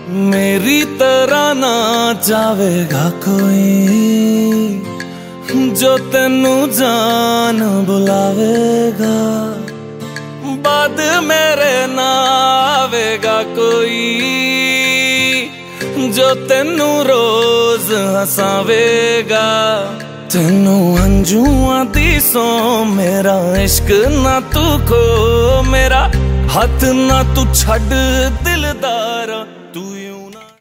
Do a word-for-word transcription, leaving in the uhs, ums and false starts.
मेरी तरह ना जावेगा कोई जो तेनू जान बुलावेगा। बाद मेरे ना आवेगा कोई जो तेनू रोज हसावेगा। तेनू अंजुआं दी सौ मेरा इश्क ना तू खो, मेरा हाथ ना तू छड़ दिलदारा तू